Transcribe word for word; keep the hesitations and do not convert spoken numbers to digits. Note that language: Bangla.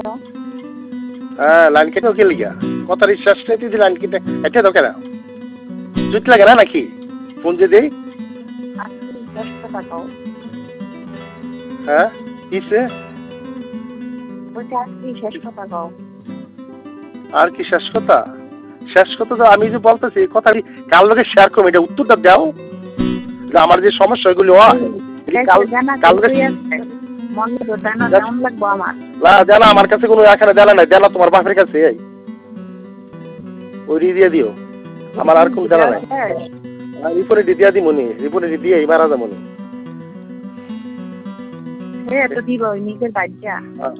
হ্যাঁ লাইন কেটে ওকে লিগা কথার শেষ নেই তুই লাইন কেটে এটা তো কেন জুত লাগে না নাকি ফোন যে দেই হ্যাঁ কিসে আর কি শেষ কথা শেষ কথা তো আমি যে বলতেছি কথা কাল লোকে শেয়ার করবো এটা উত্তরটা দাও আমার যে সমস্যা ওইগুলো হয় জানা আমার কাছে কোনো এখানে জানা নাই জানা তোমার বাপের কাছে ওই দিয়ে দিও আমার আর কোন জানা নাই রিপোর্টে দিয়া দি মনি রিপোর্টে দিয়ে মারা যাবো দিব নিজের বাচ্চা